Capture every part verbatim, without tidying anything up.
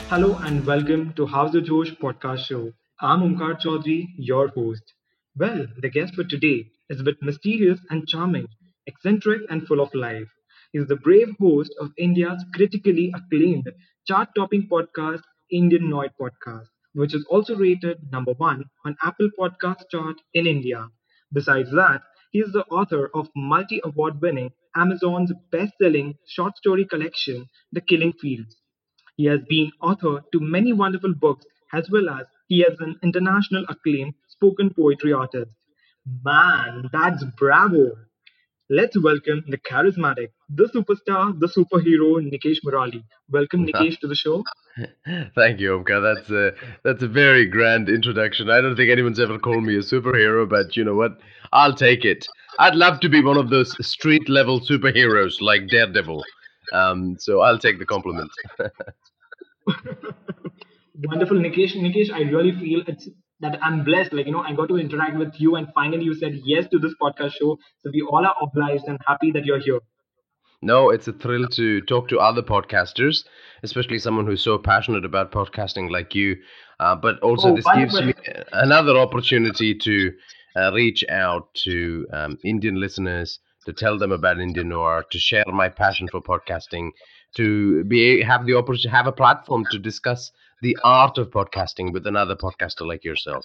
Hello and welcome to House of Josh podcast show. I'm Omkar Chaudhary, your host. Well, the guest for today is a bit mysterious and charming, eccentric and full of life. He's the brave host of India's critically acclaimed chart-topping podcast, Indian Noid Podcast, which is also rated number one on Apple Podcast chart in India. Besides that, he is the author of multi-award-winning Amazon's best-selling short story collection, The Killing Fields. He has been author to many wonderful books as well as he is an international acclaimed spoken poetry artist. Man, that's bravo! Let's welcome the charismatic, the superstar, the superhero, Nikesh Murali. Welcome, Nikesh, to the show. Thank you, Omkar. That's a that's a very grand introduction. I don't think anyone's ever called me a superhero, but you know what? I'll take it. I'd love to be one of those street level superheroes like Daredevil. Um, so I'll take the compliment. Wonderful, Nikesh. Nikesh, I really feel it's that I'm blessed. Like, you know, I got to interact with you, and finally you said yes to this podcast show. So we all are obliged and happy that you're here. No, it's a thrill to talk to other podcasters, especially someone who's so passionate about podcasting like you. Uh, but also, Oh, this by the gives way, me another opportunity to uh, reach out to um, Indian listeners, to tell them about Indian noir, to share my passion for podcasting, to be have the opportunity have a platform to discuss the art of podcasting with another podcaster like yourself.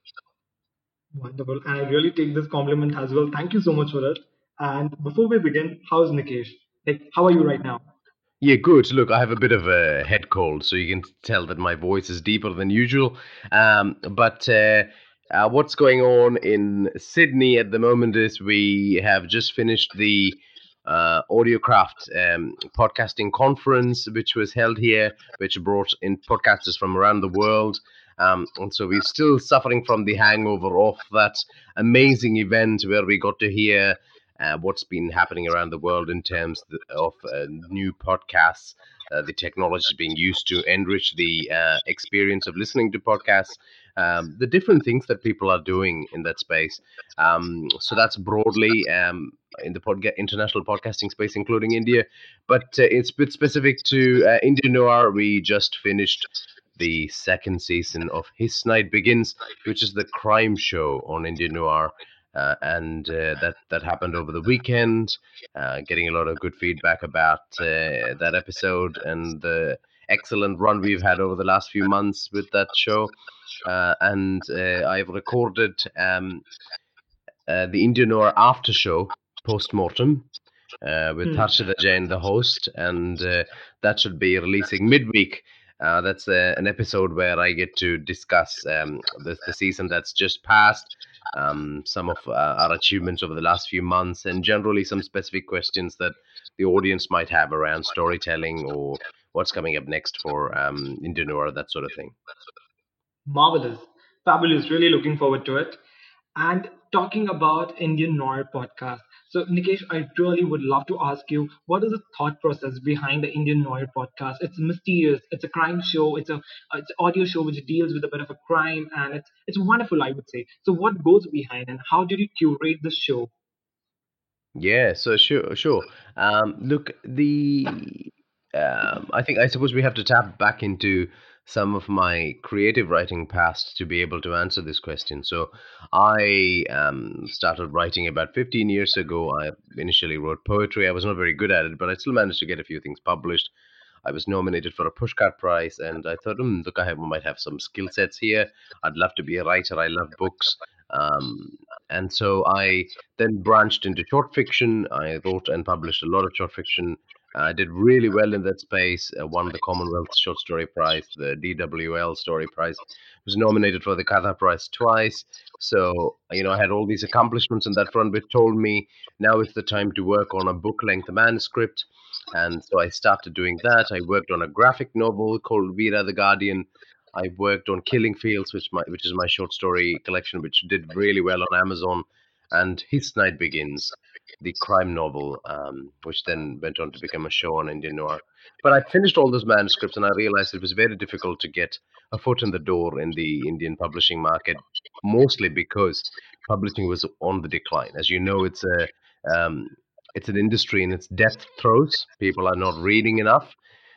wonderful. And I really take this compliment as well. Thank you so much for it. And before we begin, how's Nikesh? Like, how are you right now? Yeah, good. Look, I have a bit of a head cold, so you can tell that my voice is deeper than usual. Um, but uh, uh, what's going on in Sydney at the moment is we have just finished the uh, Audiocraft um, podcasting conference, which was held here, which brought in podcasters from around the world. Um, and so we're still suffering from the hangover of that amazing event where we got to hear uh, what's been happening around the world in terms th- of uh, new podcasts, uh, the technologies being used to enrich the uh, experience of listening to podcasts, um, the different things that people are doing in that space. Um, so that's broadly um, in the podca- international podcasting space, including India. But uh, it's a bit specific to uh, Indian Noir. We just finished the second season of His Night Begins, which is the crime show on Indian Noir, uh, and uh, that that happened over the weekend. Uh, getting a lot of good feedback about uh, that episode and the excellent run we've had over the last few months with that show. Uh, and uh, I've recorded um, uh, the Indian Noir after show post mortem uh, with Hmm. Harshada Jain, the host, and uh, that should be releasing midweek. Uh, that's uh, an episode where I get to discuss um, the, the season that's just passed, um, some of uh, our achievements over the last few months, and generally some specific questions that the audience might have around storytelling or what's coming up next for um, Indian Noir, that sort of thing. Marvelous. Fabulous. Really looking forward to it. And talking about Indian Noir podcast. So, Nikesh, I really would love to ask you what is the thought process behind the Indian Noir podcast? It's mysterious. It's a crime show. It's a uh, it's an audio show which deals with a bit of a crime, and it's it's wonderful, I would say. So, what goes behind, and how did you curate the show? Yeah, so sure, sure. Um, look, the um, I think I suppose we have to tap back into some of my creative writing past to be able to answer this question. So I um, started writing about fifteen years ago. I initially wrote poetry. I was not very good at it, but I still managed to get a few things published. I was nominated for a Pushcart Prize, and I thought, hmm, look, I have, might have some skill sets here. I'd love to be a writer. I love books. Um, and so I then branched into short fiction. I wrote and published a lot of short fiction. I did really well in that space. Uh, won the Commonwealth Short Story Prize, the D W L Story Prize. Was nominated for the Katha Prize twice. So you know, I had all these accomplishments in that front, which told me now is the time to work on a book-length manuscript. And so I started doing that. I worked on a graphic novel called Veera the Guardian. I worked on Killing Fields, which my which is my short story collection, which did really well on Amazon, and His Night Begins, the crime novel, um, which then went on to become a show on Indian Noir. But I finished all those manuscripts, and I realized it was very difficult to get a foot in the door in the Indian publishing market, mostly because publishing was on the decline. As you know, it's a um, it's an industry in its death throes. People are not reading enough.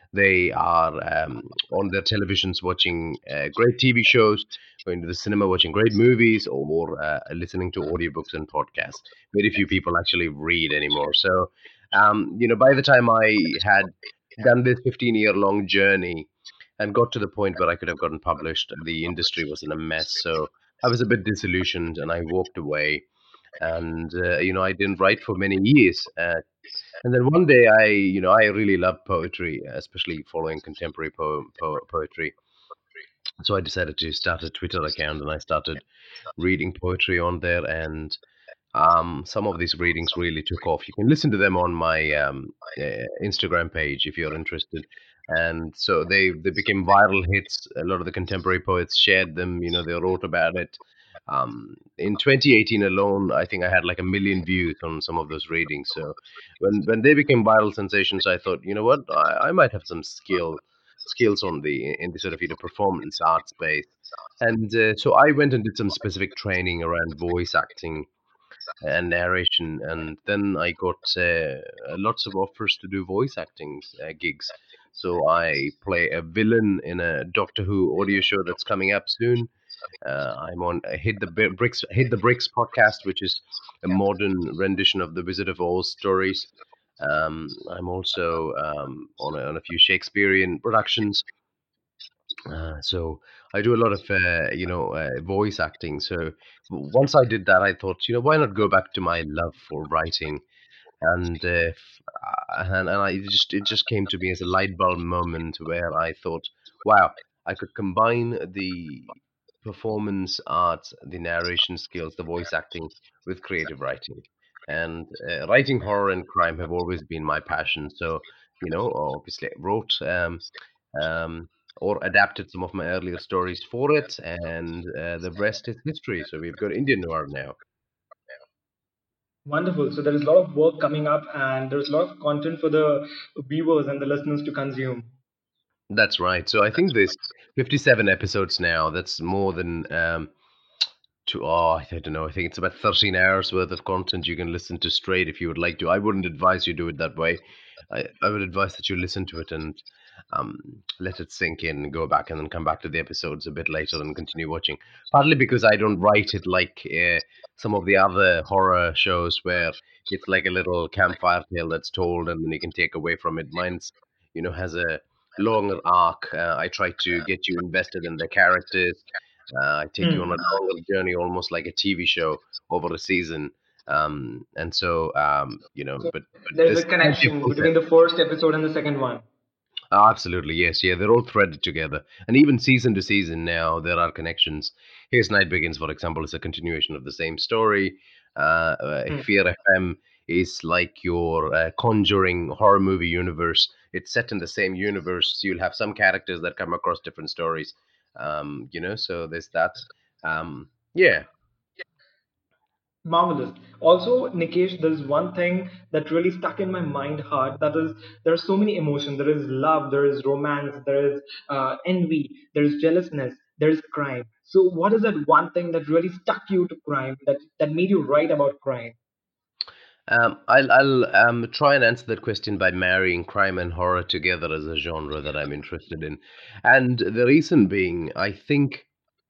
They are um, on their televisions watching uh, great T V shows, going to the cinema watching great movies, or uh, listening to audiobooks and podcasts. Very few people actually read anymore. So, um, you know, by the time I had done this fifteen year long journey and got to the point where I could have gotten published, the industry was in a mess. So I was a bit disillusioned and I walked away. And, uh, you know, I didn't write for many years. Uh, and then one day I, you know, I really love poetry, especially following contemporary poem, po- poetry. So I decided to start a Twitter account and I started reading poetry on there. And um, some of these readings really took off. You can listen to them on my um, uh, Instagram page if you're interested. And so they they became viral hits. A lot of the contemporary poets shared them. You know, they wrote about it. Um, in twenty eighteen alone, I think I had like a million views on some of those readings. So when when they became viral sensations, I thought, you know what, I, I might have some skill skills on the in the sort of you know performance art space. And uh, so I went and did some specific training around voice acting and narration, and then I got uh, lots of offers to do voice acting uh, gigs. So I play a villain in a Doctor Who audio show that's coming up soon. Uh, I'm on uh, Hit the Bi- Bricks Hit the Bricks podcast, which is a modern rendition of the Wizard of Oz stories. Um, I'm also um, on, a, on a few Shakespearean productions. Uh, so I do a lot of uh, you know uh, voice acting. So once I did that, I thought, you know, why not go back to my love for writing? And uh, f- uh, and, and I it just it just came to me as a light bulb moment where I thought, wow, I could combine the performance art, the narration skills, the voice acting with creative writing. And uh, writing horror and crime have always been my passion. So, you know, obviously I wrote um, um, or adapted some of my earlier stories for it, and uh, the rest is history. So we've got Indian noir now. Wonderful. So there is a lot of work coming up, and there's a lot of content for the viewers and the listeners to consume. That's right. So I think there's fifty-seven episodes now. That's more than um, to oh, I don't know. I think it's about thirteen hours worth of content you can listen to straight if you would like to. I wouldn't advise you do it that way. I, I would advise that you listen to it and um, let it sink in and go back and then come back to the episodes a bit later and continue watching. Partly because I don't write it like uh, some of the other horror shows where it's like a little campfire tale that's told and then you can take away from it. Mine's, you know, has a longer arc. Uh, I try to get you invested in the characters. uh, I take you on a Hmm. longer journey, almost like a T V show over a season. Um, and so, um, you know, So but but there's this a is plenty of connection content. between the first episode and the second one. Oh, absolutely, yes, yeah, they're all threaded together, and even season to season now there are connections. Here's Night Begins, for example, is a continuation of the same story. Uh, uh, Hmm. Fear F M is like your uh, Conjuring horror movie universe. It's set in the same universe. So you'll have some characters that come across different stories. Um, you know, so there's that. Um, yeah. Marvelous. Also, Nikesh, there's one thing that really stuck in my mind hard. That is, there are so many emotions. There is love, there is romance, there is uh, envy, there is jealousness, there is crime. So, what is that one thing that really stuck you to crime, that that made you write about crime? Um, I'll, I'll um, try and answer that question by marrying crime and horror together as a genre that I'm interested in. And the reason being, I think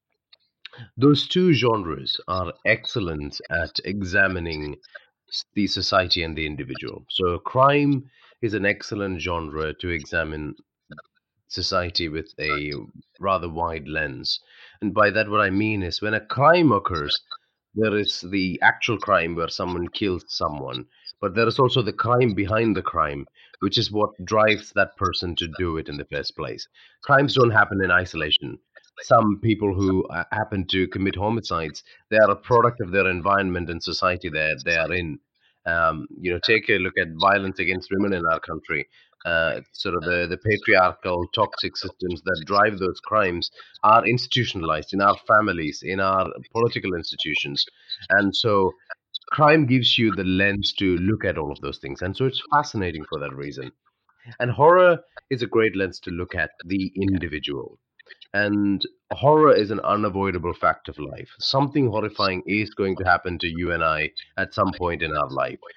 those two genres are excellent at examining s- the society and the individual. So, crime is an excellent genre to examine society with a rather wide lens. And by that, what I mean is when a crime occurs, there is the actual crime where someone kills someone, but there is also the crime behind the crime, which is what drives that person to do it in the first place. Crimes don't happen in isolation. Some people who uh, happen to commit homicides, they are a product of their environment and society that they are in. Um, you know, take a look at violence against women in our country. Uh, sort of the, the patriarchal toxic systems that drive those crimes are institutionalized in our families, in our political institutions. And so crime gives you the lens to look at all of those things. And so it's fascinating for that reason. And horror is a great lens to look at the individual. And horror is an unavoidable fact of life. Something horrifying is going to happen to you and I at some point in our life.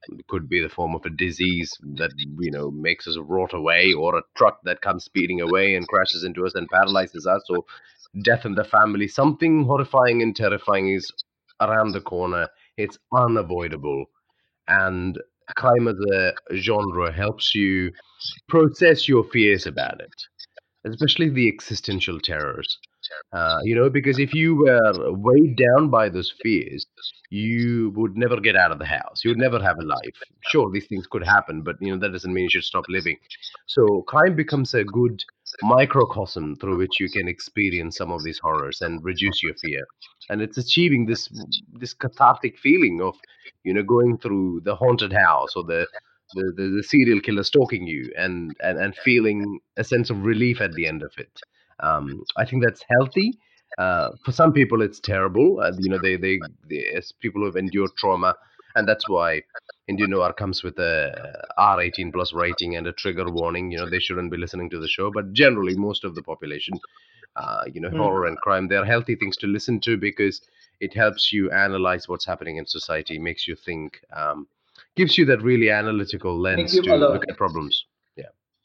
It could be the form of a disease that you know makes us rot away, or a truck that comes speeding away and crashes into us and paralyzes us, or death in the family. Something horrifying and terrifying is around the corner. It's unavoidable, and crime as a genre helps you process your fears about it, especially the existential terrors. Uh, you know, because if you were weighed down by those fears, you would never get out of the house. You would never have a life. Sure, these things could happen, but you know that doesn't mean you should stop living. So crime becomes a good microcosm through which you can experience some of these horrors and reduce your fear. And it's achieving this this cathartic feeling of you know going through the haunted house or the the, the, the serial killer stalking you and, and and feeling a sense of relief at the end of it. um, I think that's healthy. Uh, for some people, it's terrible. Uh, you know, they, they, they, as people who have endured trauma, and that's why Indian Noir comes with a R eighteen plus rating and a trigger warning. You know, they shouldn't be listening to the show. But generally, most of the population, uh, you know, Hmm. horror and crime, they're healthy things to listen to because it helps you analyze what's happening in society, makes you think, um, gives you that really analytical Makes lens you to look alert. at problems. Yeah.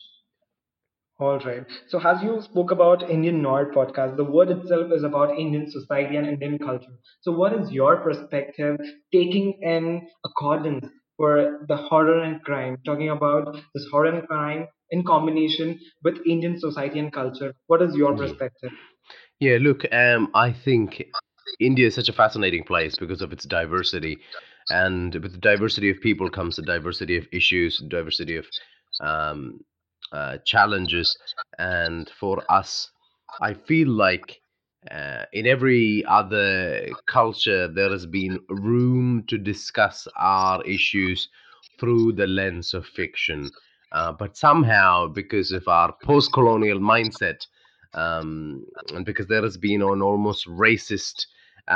All right. So as you spoke about Indian Noir podcast, the word itself is about Indian society and Indian culture. So what is your perspective taking in accordance for the horror and crime, talking about this horror and crime in combination with Indian society and culture? What is your Yeah. perspective? Yeah, look, um, I think India is such a fascinating place because of its diversity, and with the diversity of people comes the diversity of issues, diversity of um, uh, challenges, and for us, I feel like uh, in every other culture there has been room to discuss our issues through the lens of fiction, uh, but somehow because of our post-colonial mindset um, and because there has been an almost racist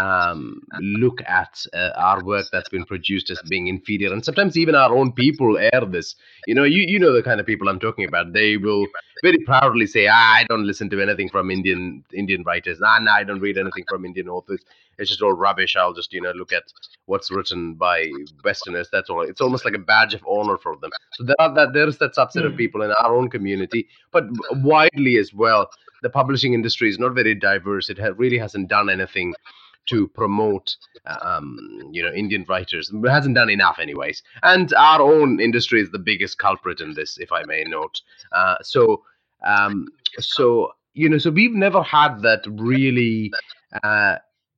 um, look at uh, our work that's been produced as being inferior, and sometimes even our own people air this. You know, you you know the kind of people I'm talking about. They will very proudly say, ah, "I don't listen to anything from Indian Indian writers. Ah, no, I don't read anything from Indian authors. It's just all rubbish. I'll just you know look at what's written by Westerners. That's all. It's almost like a badge of honor for them. So there are that there is that subset of Hmm. people in our own community, but widely as well the publishing industry is not very diverse. It ha- really hasn't done anything to promote, um, you know, Indian writers. It hasn't done enough, anyways. And our own industry is the biggest culprit in this, if I may note. Uh, so, um, so you know, so we've never had that really. Uh,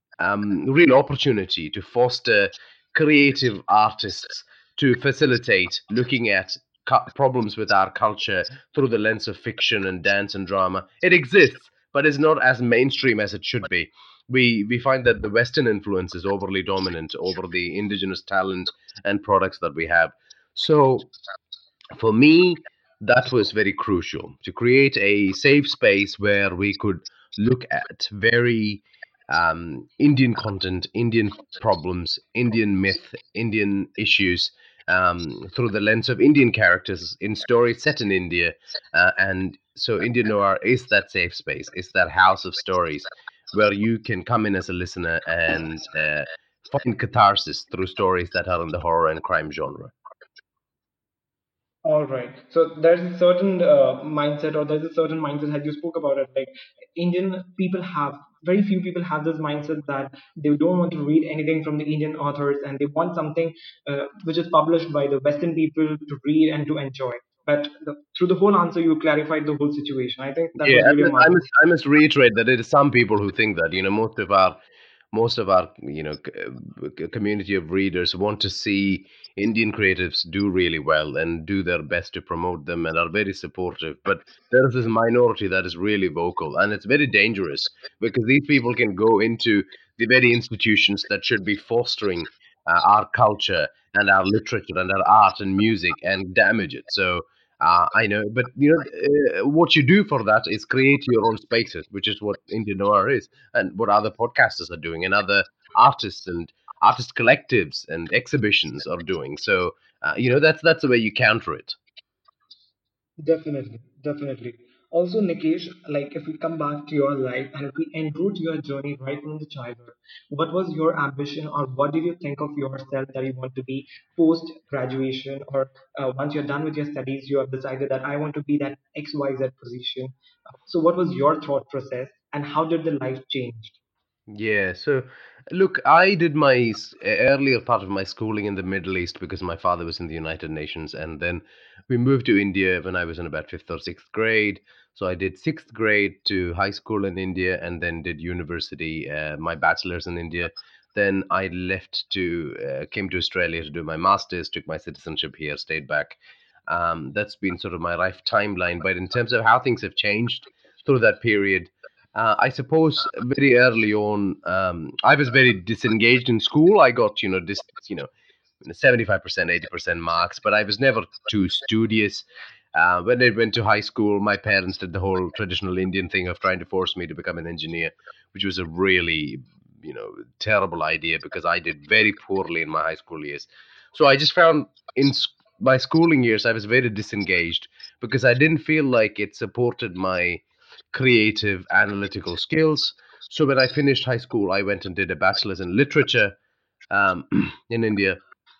um, real opportunity to foster creative artists to facilitate looking at cu- problems with our culture through the lens of fiction and dance and drama. It exists, but it's not as mainstream as it should be. We we find that the Western influence is overly dominant over the indigenous talent and products that we have. So for me, that was very crucial to create a safe space where we could look at very um, Indian content, Indian problems, Indian myth, Indian issues um, through the lens of Indian characters in stories set in India. Uh, and so, Indian noir is that safe space, is that house of stories where you can come in as a listener and uh, find catharsis through stories that are in the horror and crime genre. All right. So there's a certain uh, mindset, or there's a certain mindset as you spoke about it. Like Indian people have, very few people have this mindset that they don't want to read anything from the Indian authors, and they want something uh, which is published by the Western people to read and to enjoy. But the, through the whole answer, you clarified the whole situation. I think that Yeah, was really and I marvelous. must I must reiterate that it is some people who think that you know most of our most of our you know c- c- community of readers want to see Indian creatives do really well and do their best to promote them and are very supportive. But there is this minority that is really vocal, and it's very dangerous because these people can go into the very institutions that should be fostering uh, our culture and our literature and our art and music and damage it. So uh, I know, but you know, uh, what you do for that is create your own spaces, which is what Indian noir is, and what other podcasters are doing, and other artists and artist collectives and exhibitions are doing. So, uh, you know, that's that's the way you counter it. Definitely, definitely. Also, Nikesh, like if we come back to your life and if we enroute your journey right from the childhood, what was your ambition or what did you think of yourself that you want to be post graduation, or uh, once you're done with your studies, you have decided that I want to be that X Y Z position. So, what was your thought process and how did the life change? Yeah, so look, I did my s- e- earlier part of my schooling in the Middle East because my father was in the United Nations, and then we moved to India when I was in about fifth or sixth grade. So I did sixth grade to high school in India, and then did university, uh, my bachelor's in India. Then I left to uh, came to Australia to do my master's, took my citizenship here, stayed back. Um, that's been sort of my life timeline. But in terms of how things have changed through that period, uh, I suppose very early on, um, I was very disengaged in school. I got, you know, this, you know, seventy-five percent, eighty percent marks, but I was never too studious. Uh, when I went to high school, my parents did the whole traditional Indian thing of trying to force me to become an engineer, which was a really, you know, terrible idea because I did very poorly in my high school years. So I just found in s- my schooling years, I was very disengaged because I didn't feel like it supported my creative analytical skills. So when I finished high school, I went and did a bachelor's in literature um, in India,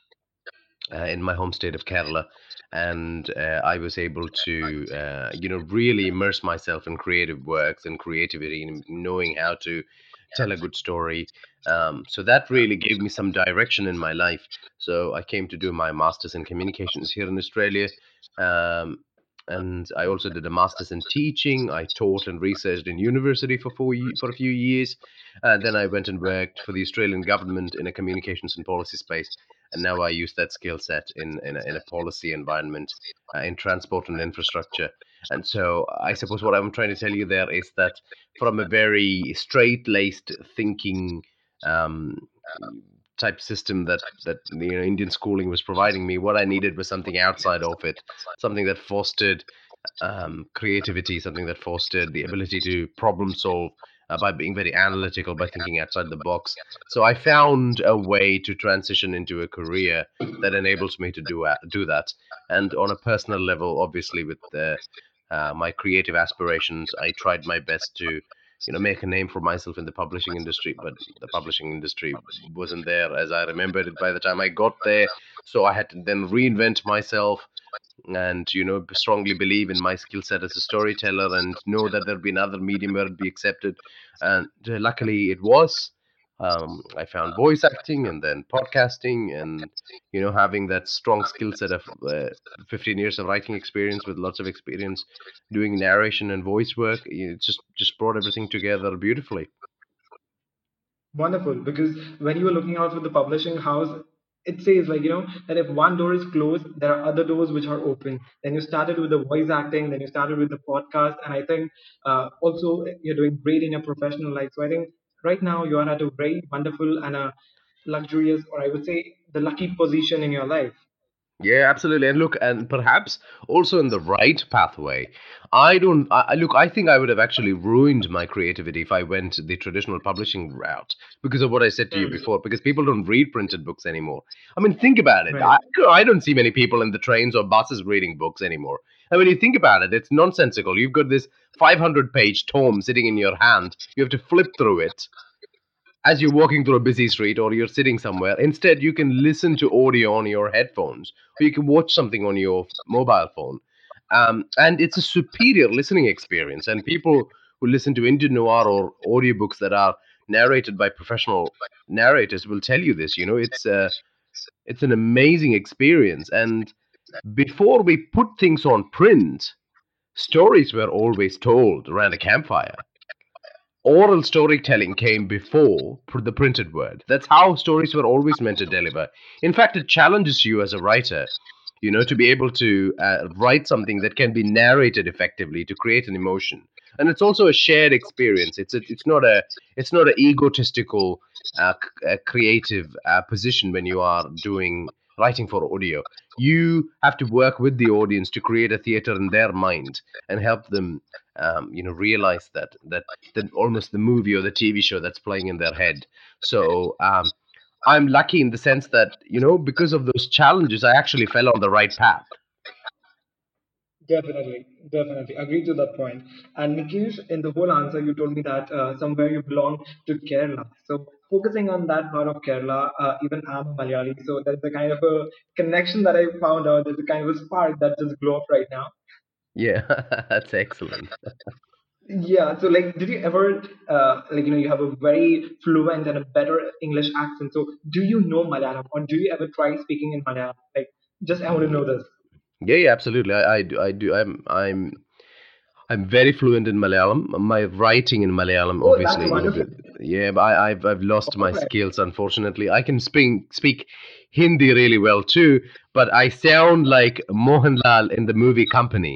uh, in my home state of Kerala, and uh, I was able to, uh, you know, really immerse myself in creative works and creativity, and knowing how to tell a good story. Um, so that really gave me some direction in my life. So I came to do my master's in communications here in Australia. Um, and I also did a master's in teaching. I taught and researched in university for four ye- for a few years. Uh, then I went and worked for the Australian government in a communications and policy space, and now I use that skill set in in a, in a policy environment, uh, in transport and infrastructure. And so I suppose what I'm trying to tell you there is that from a very straight-laced thinking, um, type system that that you know Indian schooling was providing me, what I needed was something outside of it, something that fostered um, creativity, something that fostered the ability to problem solve, uh, by being very analytical, by thinking outside the box. So I found a way to transition into a career that enables me to do a- do that. And on a personal level, obviously, with the, uh, my creative aspirations, I tried my best to, you know, make a name for myself in the publishing industry. But the publishing industry wasn't there as I remembered it by the time I got there. So I had to then reinvent myself, and you know strongly believe in my skill set as a storyteller, and know that there'd be another medium where it'd be accepted. And uh, luckily it was. um, I found voice acting and then podcasting, and you know having that strong skill set of uh, fifteen years of writing experience with lots of experience doing narration and voice work, it just just brought everything together beautifully. Wonderful, because when you were looking out for the publishing house, it says like you know that if one door is closed, there are other doors which are open. Then you started with the voice acting, then you started with the podcast, and I think uh, also you're doing great in your professional life. So I think right now you are at a very wonderful and a luxurious, or I would say the lucky position in your life. Yeah, absolutely. And look, and perhaps also in the right pathway. I don't, I, I- look, I think I would have actually ruined my creativity if I went the traditional publishing route because of what I said to you Hmm. before, because people don't read printed books anymore. I mean, think about it. Right. I, I don't see many people in the trains or buses reading books anymore. I mean, you think about it, it's nonsensical. You've got this five hundred page tome sitting in your hand. You have to flip through it as you're walking through a busy street or you're sitting somewhere. Instead, you can listen to audio on your headphones, or you can watch something on your mobile phone. Um, and it's a superior listening experience. And people who listen to Indian noir or audiobooks that are narrated by professional narrators will tell you this. You know, it's uh, it's an amazing experience. And before we put things on print, stories were always told around a campfire. Oral storytelling came before pr- the printed word. That's how stories were always meant to deliver. In fact, it challenges you as a writer, you know, to be able to uh, write something that can be narrated effectively to create an emotion. And it's also a shared experience. It's a, it's not a it's not an egotistical, uh, c- uh, creative uh, position when you are doing writing for audio. You have to work with the audience to create a theater in their mind and help them, um, you know, realize that that than almost the movie or the T V show that's playing in their head. So um, I'm lucky in the sense that, you know, because of those challenges, I actually fell on the right path. Definitely, definitely. Agree to that point. And Nikesh, in the whole answer, you told me that uh, somewhere you belong to Kerala. So focusing on that part of Kerala, uh, even I'm a Malayali, so there's a kind of a connection that I found out. There's a kind of a spark that just glow up right now. Yeah, that's excellent. Yeah. So like, did you ever, uh, like, you know, you have a very fluent and a better English accent. So do you know Malayalam, or do you ever try speaking in Malayalam? Like, just I want to know this. Yeah, yeah, absolutely. I, I do. I do. I'm. I'm. I'm very fluent in Malayalam. My writing in Malayalam, Oh, that's obviously, you know, wonderful. but yeah, but I, I've I've lost my Perfect. skills. Unfortunately, I can speak speak Hindi really well too, but I sound like Mohanlal in the movie Company.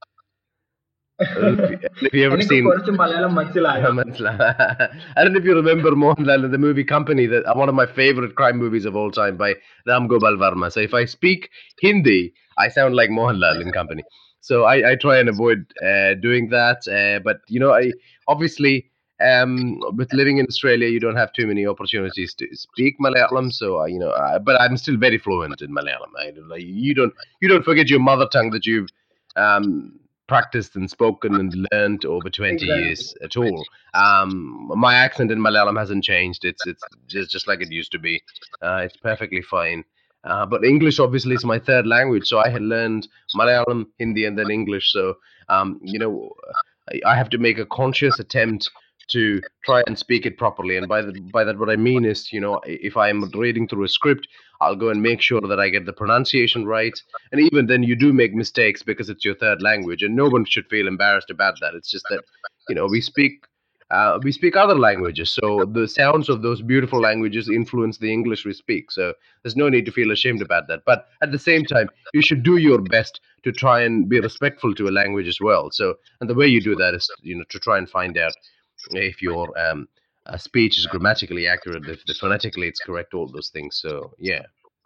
I don't know if you, if you ever എനിക്ക് seen. കുറച്ച് Malayalam മനസ്സിലാകാം. I don't know if you remember Mohanlal in the movie Company, that uh, one of my favorite crime movies of all time by Ram Gopal Varma. So if I speak Hindi, I sound like Mohanlal in Company. So I, I try and avoid uh, doing that. Uh, but you know, I obviously um, with living in Australia, you don't have too many opportunities to speak Malayalam. So uh, you know, uh, but I'm still very fluent in Malayalam. I, don't- like, you don't you don't forget your mother tongue that you've um, practiced and spoken and learned over twenty Exactly. years at all. Um, my accent in Malayalam hasn't changed. It's it's just just like it used to be. Uh, it's perfectly fine. Uh, but English obviously is my third language, so I had learned Malayalam, Hindi, and then English. So um, you know, I, I have to make a conscious attempt to try and speak it properly. And by the, by that, what I mean is, you know, if I'm reading through a script, I'll go and make sure that I get the pronunciation right. And even then, you do make mistakes because it's your third language, and no one should feel embarrassed about that. It's just that, you know, we speak uh, we speak other languages, so the sounds of those beautiful languages influence the English we speak. So there's no need to feel ashamed about that. But at the same time, you should do your best to try and be respectful to a language as well. So, and the way you do that is, you know, to try and find out if your um, uh, speech is grammatically accurate, if the phonetically it's correct, all those things. So yeah.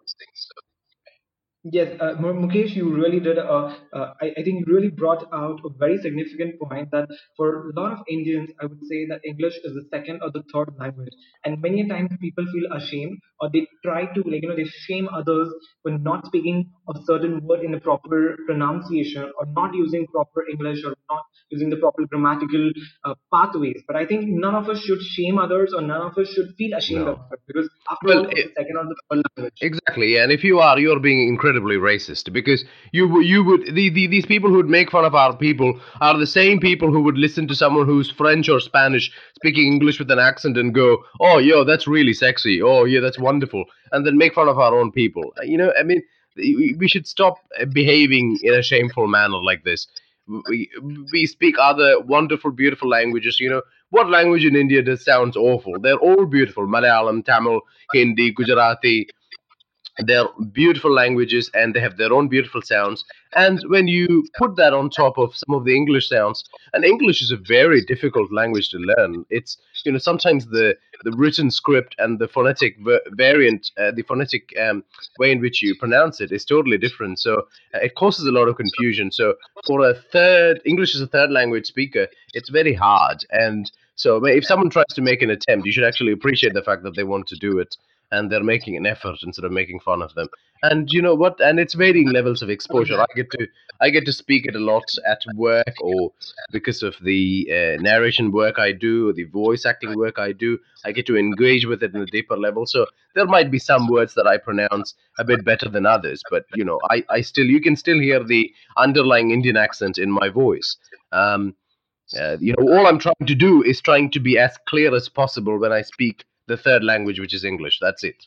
Yes, uh, Mu- Mukesh, you really did. Uh, uh, I, I think you really brought out a very significant point that for a lot of Indians, I would say that English is the second or the third language, and many times people feel ashamed or they try to, like, you know, they shame others for not speaking a certain word in a proper pronunciation or not using proper English or not using the proper grammatical uh, pathways. But I think none of us should shame others or none of us should feel ashamed of No. it because after Well, all, it's the second or the third language. exactly, yeah. And if you are, you're being incredibly racist because you w- you would the, the these people who would make fun of our people are the same people who would listen to someone who's French or Spanish speaking English with an accent and go, "Oh, yo, that's really sexy. Oh, yeah, that's wonderful," and then make fun of our own people. Uh, You know, I mean, we we should stop uh, behaving in a shameful manner like this. We, we speak other wonderful, beautiful languages. You know, what language in India does sounds awful? They're all beautiful: Malayalam, Tamil, Hindi, Gujarati. They're beautiful languages and they have their own beautiful sounds. And when you put that on top of some of the English sounds, and English is a very difficult language to learn. It's, you know, sometimes the the written script and the phonetic va- variant, uh, the phonetic um, way in which you pronounce it is totally different. So uh, it causes a lot of confusion. So for a third, English as a third language speaker, it's very hard. And so if someone tries to make an attempt, you should actually appreciate the fact that they want to do it and they're making an effort instead of making fun of them. And you know what, and it's varying levels of exposure. i get to I get to speak it a lot at work, or because of the uh, narration work I do, or the voice acting work I do, I get to engage with it in a deeper level. So there might be some words that I pronounce a bit better than others, but you know, i, I still, you can still hear the underlying Indian accent in my voice. um, uh, you know, all I'm trying to do is trying to be as clear as possible when I speak the third language, which is English. That's it.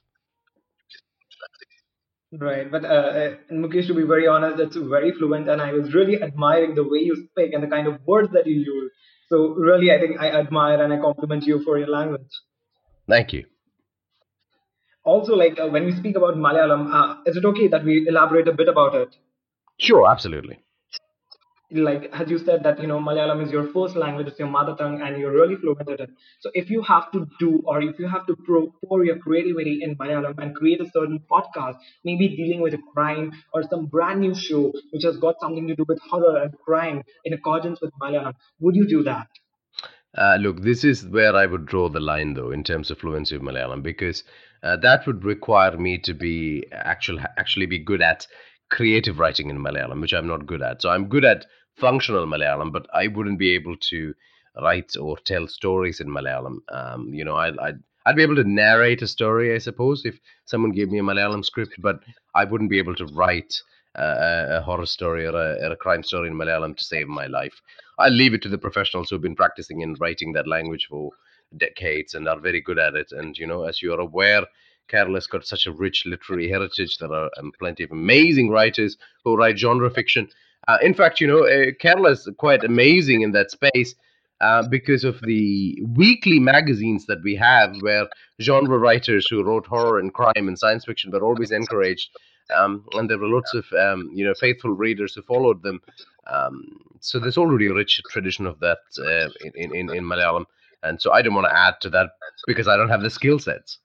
Right, but uh, uh, Mukesh, to be very honest, that's very fluent, and I was really admiring the way you speak and the kind of words that you use. So really, I think I admire and I compliment you for your language. Thank you. Also, like uh, when we speak about Malayalam, uh, is it okay that we elaborate a bit about it? Sure, absolutely. Like as you said that you know Malayalam is your first language, it's your mother tongue, and you're really fluent at it. So if you have to do, or if you have to pro- pour your creativity in Malayalam and create a certain podcast, maybe dealing with a crime or some brand new show which has got something to do with horror and crime in accordance with Malayalam, would you do that? Uh, look, this is where I would draw the line, though, in terms of fluency of Malayalam, because uh, that would require me to be actual, actually be good at creative writing in Malayalam, which I'm not good at. So I'm good at functional Malayalam, but I wouldn't be able to write or tell stories in Malayalam. Um, you know, I, I'd I'd be able to narrate a story, I suppose, if someone gave me a Malayalam script, but I wouldn't be able to write uh, a, a horror story or a, or a crime story in Malayalam to save my life. I'll leave it to the professionals who've been practicing in writing that language for decades and are very good at it. And you know, as you are aware, Kerala's got such a rich literary heritage. There are um, plenty of amazing writers who write genre fiction. Uh, in fact, you know, uh, Kerala is quite amazing in that space uh, because of the weekly magazines that we have, where genre writers who wrote horror and crime and science fiction were always encouraged. Um, and there were lots of, um, you know, faithful readers who followed them. Um, so there's already a rich tradition of that uh, in, in, in Malayalam. And so I don't want to add to that because I don't have the skill sets.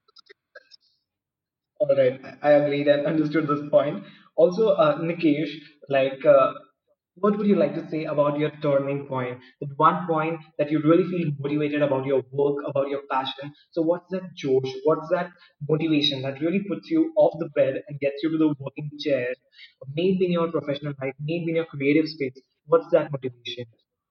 All right, I agreed and understood this point. Also, uh, Nikesh, like, uh, what would you like to say about your turning point? At one point that you really feel motivated about your work, about your passion. So, what's that Josh? What's that motivation that really puts you off the bed and gets you to the working chair? Maybe in your professional life, maybe in your creative space. What's that motivation?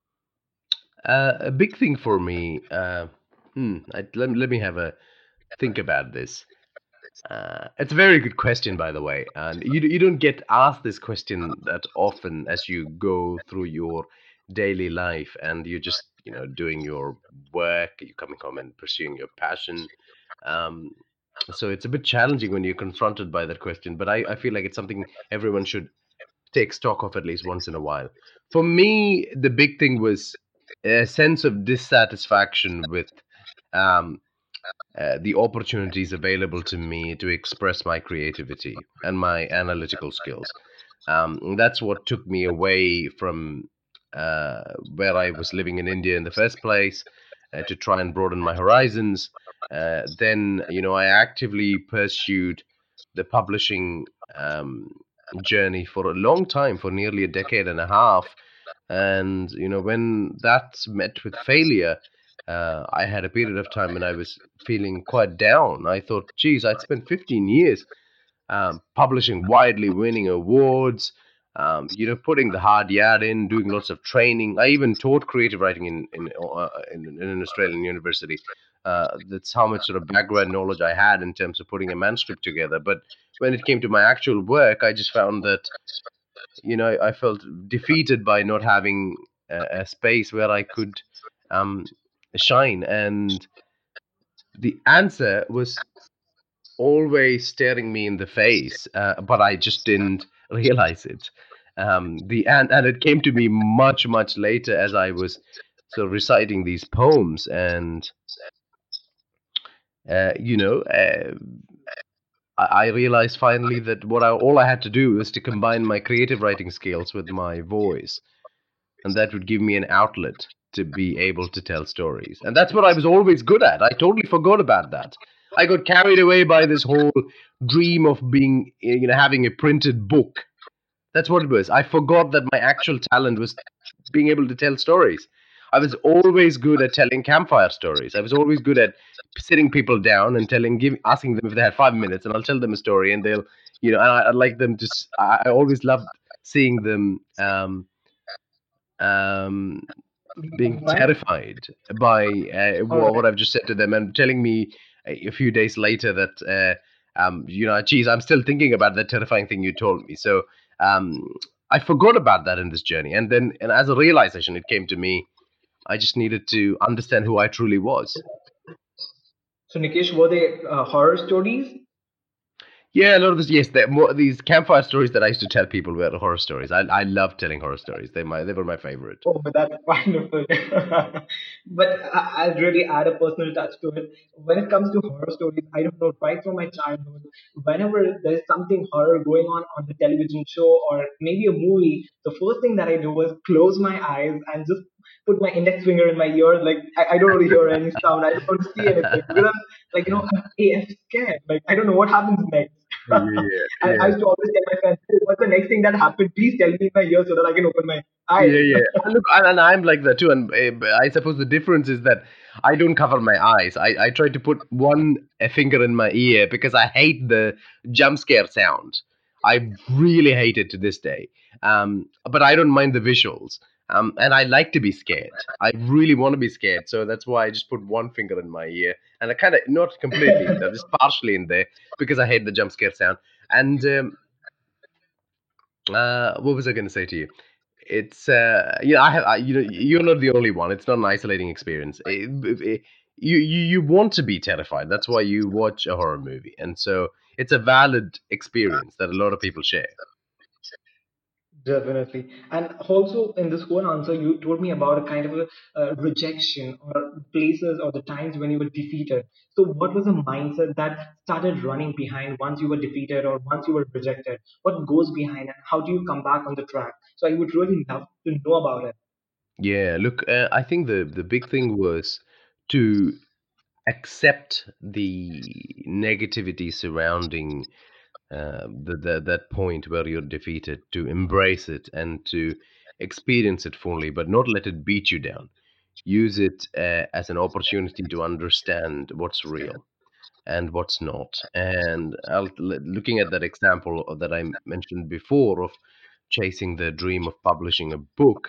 Uh, a big thing for me, uh, hmm, I, let, let me have a think about this. Uh, it's a very good question, by the way, and you you don't get asked this question that often as you go through your daily life, and you're just you know doing your work, you're coming home and pursuing your passion. Um, so it's a bit challenging when you're confronted by that question, but I, I feel like it's something everyone should take stock of at least once in a while. For me, the big thing was a sense of dissatisfaction with um, uh, the opportunities available to me to express my creativity and my analytical skills. Um, and that's what took me away from uh, where I was living in India in the first place uh, to try and broaden my horizons. Uh, then, you know, I actively pursued the publishing um, journey for a long time, for nearly a decade and a half. And, you know, when that's met with failure, uh, I had a period of time when I was feeling quite down. I thought, geez, I'd spent fifteen years um, publishing widely, winning awards, um, you know, putting the hard yard in, doing lots of training. I even taught creative writing in in, uh, in, in an Australian university. Uh, that's how much sort of background knowledge I had in terms of putting a manuscript together. But when it came to my actual work, I just found that, you know, I felt defeated by not having a, a space where I could um, shine. And the answer was always staring me in the face, uh, but I just didn't realize it. Um, the and and it came to me much much later as I was so reciting these poems, and uh, you know, uh, I, I realized finally that what I all I had to do was to combine my creative writing skills with my voice, and that would give me an outlet to be able to tell stories. And that's what I was always good at. I totally forgot about that. I got carried away by this whole dream of being, you know, having a printed book. That's what it was. I forgot that my actual talent was being able to tell stories. I was always good at telling campfire stories. I was always good at sitting people down and telling, giving, asking them if they had five minutes, and I'll tell them a story, and they'll, you know, and I, I'd like them to. s- I, I always loved seeing them um, um, being Right? terrified by uh, All wha- right. what I've just said to them, and telling me a a few days later that, uh, um, you know, geez, I'm still thinking about that terrifying thing you told me. So um, I forgot about that in this journey, and then, and as a realization, it came to me. I just needed to understand who I truly was. So, Nikesh, were they uh, horror stories? Yeah, a lot of this. Yes, the, more, these campfire stories that I used to tell people were horror stories. I I love telling horror stories. They my they were my favorite. Oh, but that's wonderful. But I- I'll really add a personal touch to it. When it comes to horror stories, I don't know, right from my childhood, whenever there's something horror going on on the television show or maybe a movie, the first thing that I do is close my eyes and just put my index finger in my ear. Like, I, I don't want to hear any sound. I don't want to see anything because I'm like, you know, I'm A F scared. Like, I don't know what happens next. Yeah, yeah, And I yeah. used to always tell my friends, "Hey, what's the next thing that happened? Please tell me in my ear so that I can open my Yeah, eyes." yeah. And look, and, and I'm like that too. And uh, I suppose the difference is that I don't cover my eyes. I, I try to put one uh, finger in my ear because I hate the jump scare sound. I really hate it to this day. Um, but I don't mind the visuals. Um, and I like to be scared. I really want to be scared. So that's why I just put one finger in my ear. And I kind of, not completely in there, just partially in there because I hate the jump scare sound. And um, uh, what was I going to say to you? It's uh, you know, I have I, you know, you're not the only one. It's not an isolating experience. It- it- you, you you want to be terrified. That's why you watch a horror movie, and so it's a valid experience that a lot of people share. Definitely. And also, in this whole answer, you told me about a kind of a uh, rejection or places or the times when you were defeated. So, what was the mindset that started running behind once you were defeated or once you were rejected? What goes behind and how do you come back on the track? So, I would really love to know about it. Yeah, look, uh, I think the the big thing was to accept the negativity surrounding uh, the, the that point where you're defeated, to embrace it and to experience it fully, but not let it beat you down. Use it uh, as an opportunity to understand what's real and what's not. And I'll, looking at that example that I mentioned before of chasing the dream of publishing a book,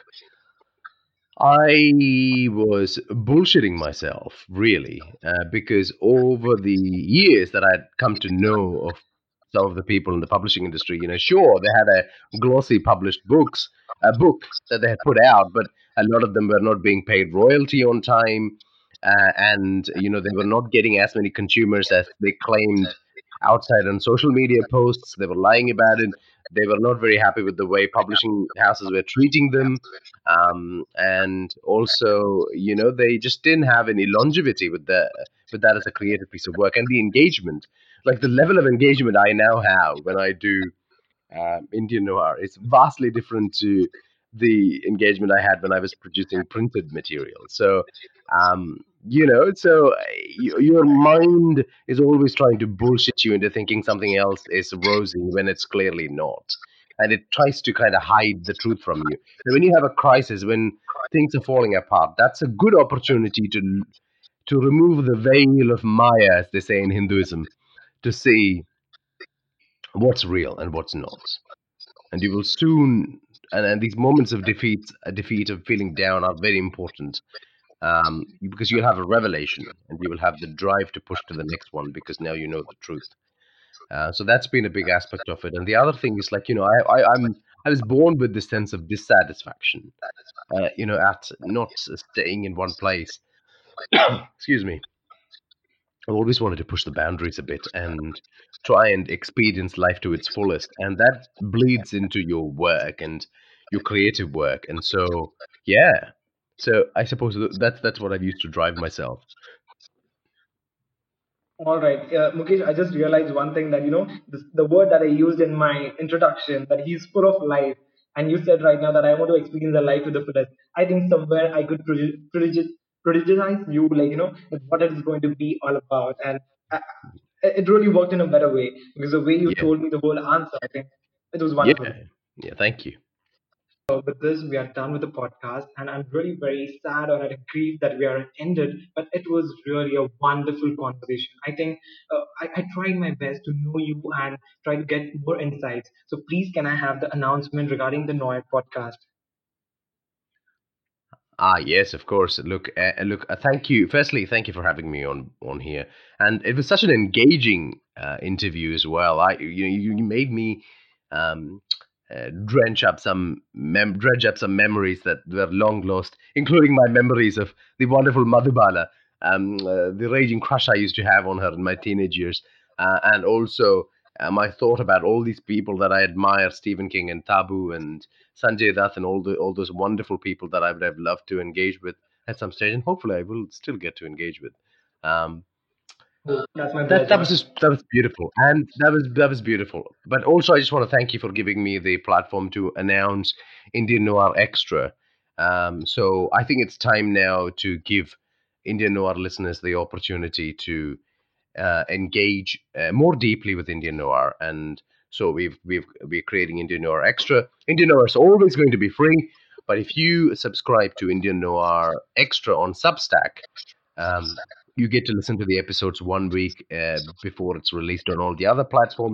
I was bullshitting myself, really, uh, because over the years that I'd come to know of some of the people in the publishing industry, you know, sure, they had a glossy published books, a book that they had put out, but a lot of them were not being paid royalty on time, uh, and you know, they were not getting as many consumers as they claimed outside on social media posts. They were lying about it. They were not very happy with the way publishing houses were treating them, um, and also you know they just didn't have any longevity with the with that as a creative piece of work, and the engagement, like the level of engagement I now have when I do um, Indian noir is vastly different to the engagement I had when I was producing printed material. So, um, you know, so uh, y- your mind is always trying to bullshit you into thinking something else is rosy when it's clearly not. And it tries to kind of hide the truth from you. And when you have a crisis, when things are falling apart, that's a good opportunity to to remove the veil of Maya, as they say in Hinduism, to see what's real and what's not. And you will soon, and, and these moments of defeat, a defeat of feeling down are very important, um, because you'll have a revelation and you will have the drive to push to the next one because now you know the truth. Uh, so that's been a big aspect of it. And the other thing is like, you know, I, I, I'm, I was born with this sense of dissatisfaction, uh, you know, at not staying in one place. Excuse me. I've always wanted to push the boundaries a bit and try and experience life to its fullest. And that bleeds into your work and your creative work. And so, yeah. So I suppose th- that's that's what I've used to drive myself. All right, uh, Mukesh, I just realized one thing that, you know, this, the word that I used in my introduction, that he's full of life. And you said right now that I want to experience the life to the fullest. I think somewhere I could prodi- prodigize prodigize you, like, you know, with what it is going to be all about. And I, I- it really worked in a better way because the way you Yeah. told me the whole answer, I think it was wonderful. Yeah. Yeah. Thank you. So with this, we are done with the podcast, and I'm really very sad or at grief that we are ended. But it was really a wonderful conversation. I think uh, I, I tried my best to know you and try to get more insights. So please, can I have the announcement regarding the Noir podcast? Ah, yes, of course. Look, uh, uh, look. Uh, thank you. Firstly, thank you for having me on on here, and it was such an engaging uh, interview as well. I, you, you you made me um, uh, drench up some mem- dredge up some memories that were long lost, including my memories of the wonderful Madhubala, um, uh, the raging crush I used to have on her in my teenage years, uh, and also uh, my thought about all these people that I admire, Stephen King and Tabu and Sanjay Dutt and all the all those wonderful people that I would have loved to engage with at some stage, and hopefully I will still get to engage with. Um, Oh, that's my that that pleasure. was just that was beautiful, and that was that was beautiful. But also, I just want to thank you for giving me the platform to announce Indian Noir Extra. Um, so I think it's time now to give Indian Noir listeners the opportunity to uh, engage uh, more deeply with Indian noir, and so we've we've we're creating Indian Noir Extra. Indian Noir is always going to be free, but if you subscribe to Indian Noir Extra on Substack, um, you get to listen to the episodes one week uh, before it's released on all the other platforms.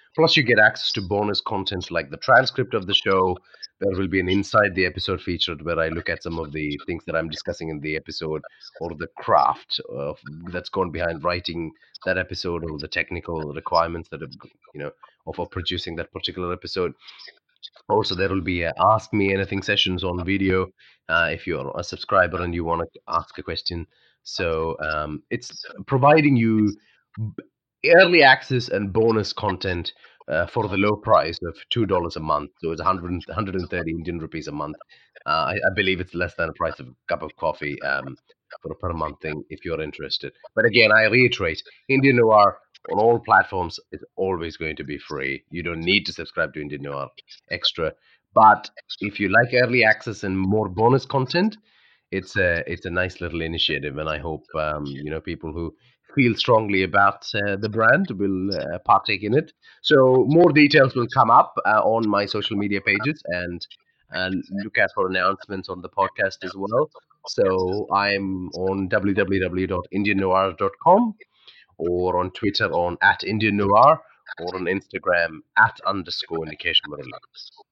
Plus, you get access to bonus content like the transcript of the show. There will be an inside the episode featured where I look at some of the things that I'm discussing in the episode, or the craft of, that's gone behind writing that episode, or the technical requirements that have, you know, of of producing that particular episode. Also, there will be uh, Ask Me Anything sessions on video uh, if you're a subscriber and you want to ask a question. So um, it's providing you b- early access and bonus content uh, for the low price of two dollars a month. So it's one hundred, one hundred thirty Indian rupees a month. Uh, I, I believe it's less than the price of a cup of coffee um, for a per month thing if you're interested. But again, I reiterate, Indian Noir on all platforms is always going to be free. You don't need to subscribe to Indian Noir extra. But if you like early access and more bonus content, it's a it's a nice little initiative, and I hope um, you know people who feel strongly about uh, the brand will uh, partake in it. So more details will come up uh, on my social media pages, and uh, look out for announcements on the podcast as well. So I'm on w w w dot indian noir dot com, or on Twitter on at Indian Noir, or on Instagram at underscore Nikesh Murali.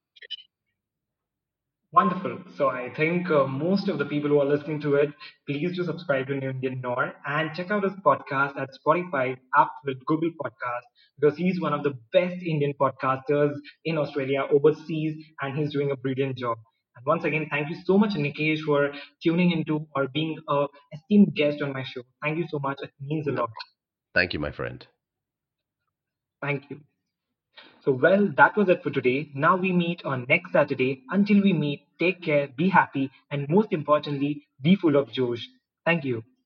Wonderful. So I think uh, most of the people who are listening to it, please do subscribe to New Indian Nor and check out his podcast at Spotify, up with Google Podcast, because he's one of the best Indian podcasters in Australia, overseas, and he's doing a brilliant job. And once again, thank you so much, Nikesh, for tuning into or being a esteemed guest on my show. Thank you so much. It means a No, lot. thank you, my friend. Thank you. So, well, that was it for today. Now we meet on next Saturday. Until we meet, take care, be happy, and most importantly, be full of Josh. Thank you.